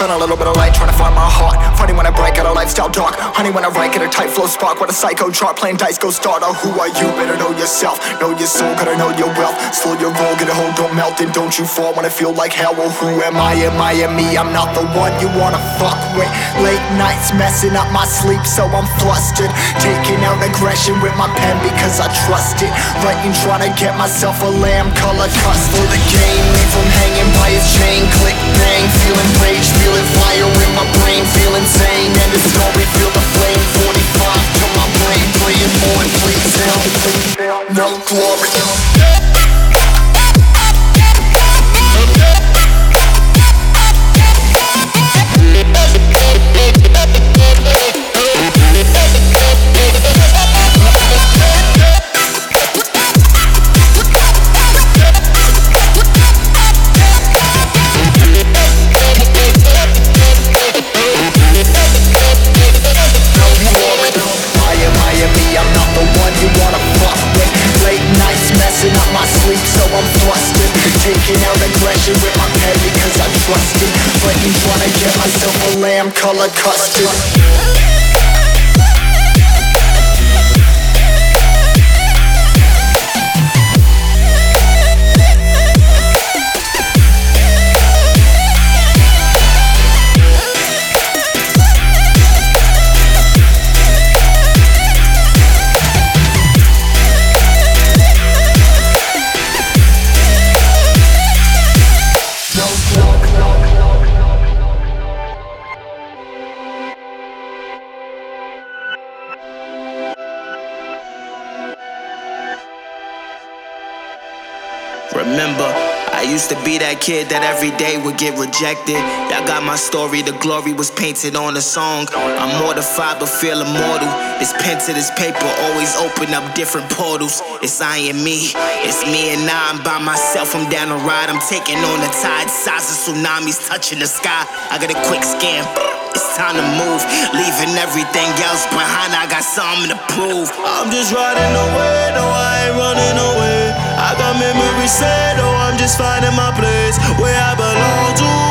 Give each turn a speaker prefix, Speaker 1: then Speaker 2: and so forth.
Speaker 1: Found a little bit of light, trying to find my heart. Funny when I break out a lifestyle dark. Honey when I rank it a tight flow spark. What a psycho chart, playing dice, go start. Oh, who are you? Better know yourself. Know your soul, gotta know your wealth. Slow your roll, get a hold, don't melt. And don't you fall when I feel like hell. Well, who am I? Am I me? I'm not the one you wanna fuck with. Late nights messing up my sleep, so I'm flustered. Taking out aggression with my pen because I trust it. Writing, trying to get myself a lamb color cuss for the game. Leave him hanging by his chain. Click, bang, feeling rage, feeling fire in my brain, feel insane. And the story, feel the flame. 45 to my brain, praying for it, please help. No glory. Taking out aggression with my pen because I trust it. Fighting, trying to get myself a lamb color custard.
Speaker 2: Remember, I used to be that kid that every day would get rejected. Y'all got my story, the glory was painted on the song. I'm mortified but feel immortal. This pen to this paper always open up different portals. It's I and me, it's me and I'm by myself. I'm down the ride, I'm taking on the tide. Size of tsunamis touching the sky. I got a quick scan, it's time to move. Leaving everything else behind, I got something to prove. I'm just riding away, no I ain't running away. I got memories set, oh I'm just finding my place where I belong to.